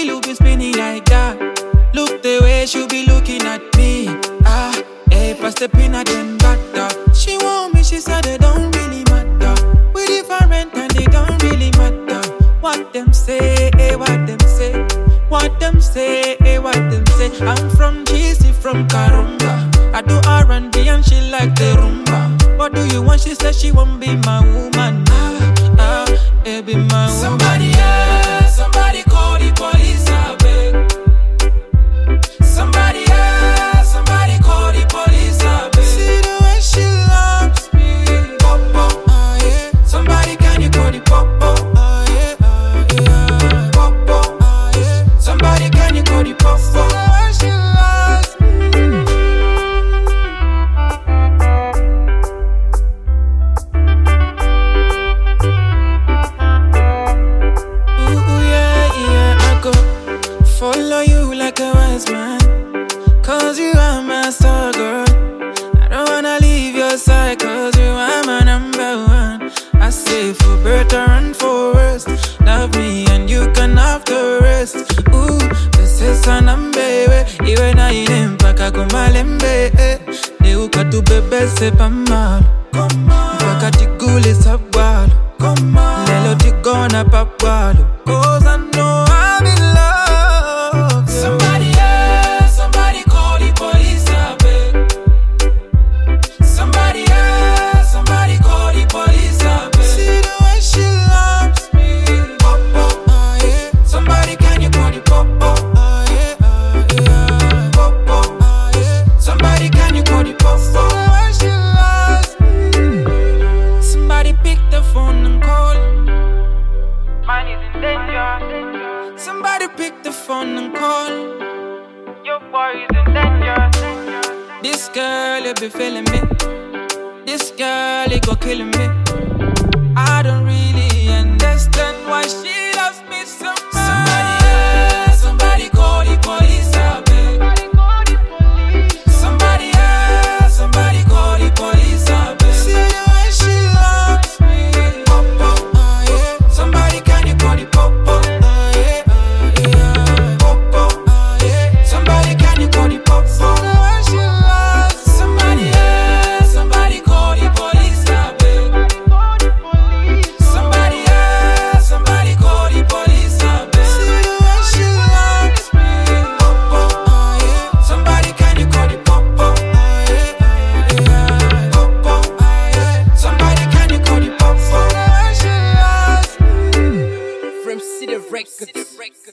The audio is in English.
look be spinning like that. Look the way she be looking at me. Hey, pass the peanut and butter. She want me, she said it don't really matter. We different and it don't really matter. What them say, what them say. What them say, what them say. I'm from GC, from Karumba. I do R&B and she like the rumba. What do you want? She said she won't be my woman. Be my woman. Somebody call the police, I beg. Somebody call the police, I beg. See the way she loves me. Popo, yeah. Somebody can you call the popo? Yeah. Popo, yeah. Somebody can you call the popo? See the way she loves me. Follow you like a wise man, cause you are my star girl. I don't wanna leave your side, cause you are my number one. I say for better and for worse, love me and you can have the rest. Ooh, this is an baby. Iwe na mpaka kumalembe. Neuka tu bebe sepa malo, mpaka tiguli sabwalo. Lelo tigona papwalo, cause I know I'm in love. Somebody call the police, I beg. Somebody call the police, I beg. See the way she loves me. Popo, yeah. Somebody can you call the popo? Yeah. Popo, yeah. Somebody can you call the popo? See the way she loves me. Somebody pick the phone and call. Mine is in danger. Somebody pick the phone and call. Your boy is in danger. This girl, you be feeling me. This girl, you go killing me. I don't really understand why she loves me so much. Somebody call the police, I beg. Somebody call the police, I beg. See the way she loves me. Popo, yeah. Somebody can you call the popo? Somebody can you call the popo? Somebody call the police, I beg. Somebody call the police, I beg. See the way she loves me. Popo, yeah. Somebody can you call the popo? Popo, yeah. Somebody can you call the popo? See the way she loves me. From City Records.